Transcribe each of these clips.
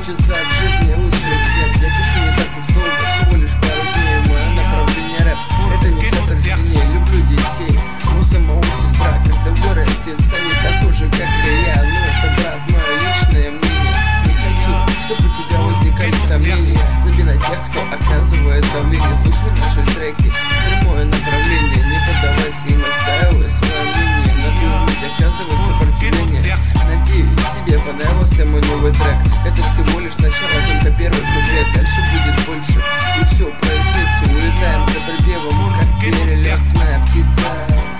Хочется от жизни лучше всех. Запишу не так уж долго, всего лишь пару дней. Мое направление рэп, это не центр сильнее. Люблю детей, у самого сестра, когда вырастет, станет такой же, как и я. Ну это, брат, мое личное мнение. Не хочу, чтобы у тебя возникали сомнения. Забей на тех, кто оказывает давление. Слушай наши треки, прямое направление. Не поддавайся и настаивай свое мнение. Надо уметь оказывать сопротивление. Надеюсь, тебе понравился мой новый трек. Это всего лишь начало, только первый куплет. Дальше будет больше, и все прояснится. Улетаем за припевом, как перелетная птица.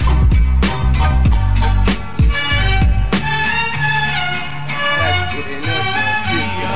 Как перелетная птица.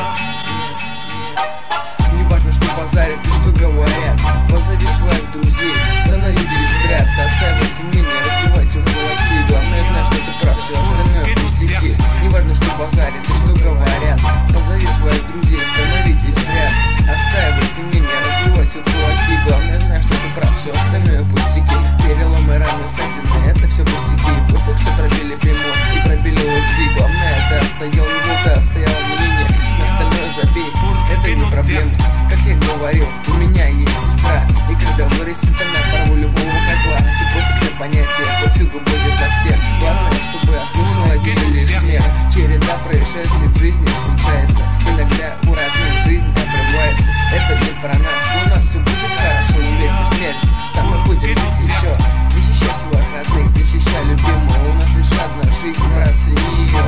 Не важно, что базарят и что говорят. Позови своих друзей, становитесь в ряд. Отстаивайте мнение, разбивайте кулаки. Главное знать, что ты прав, все остальное пустяки. Не важно, что базарят и что говорят. Позови своих друзей, становитесь в ряд. Отстаивайте мнение, разбивайте кулаки. Главное знать, что ты прав, все остальное пустяки. Переломы, раны, ссадины, это все пустяки. Пофиг, что пробили прямой и пробили луки. Главное, ты отстоял его, ты отстоял мнение. На остальное забей, это не проблема. Как я говорил, у меня есть сестра. И когда вырастет она, порву любого козла. И пофиг на понятие, пофигу будет на всех. Главное, чтобы я слышал один лишь смех. Череда происшествий в жизни случается. Иногда у родных жизнь обрывается. Это не про нас, у нас все будет хорошо. Не верьте в смерть, там мы будем жить еще. Защищай своих родных, защищай любимую. У нас лишь одна жизнь, процени ее.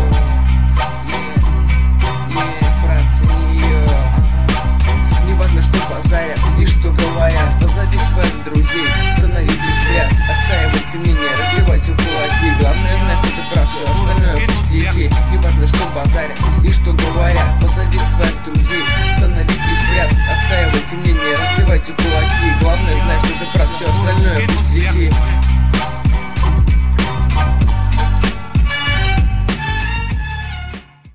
Процени ее. Не важно, что базарят и что говорят. Позови своих друзей, становитесь в ряд. Отстаивайте мнение, разбивайте кулаки. Главное знать, что ты прав, все остальное пустяки. Не важно, что базарят и что говорят. Позови своих друзей, становитесь в ряд. Отстаивайте мнение, разбивайте кулаки. Главное знать, что ты прав, все остальное пустяки.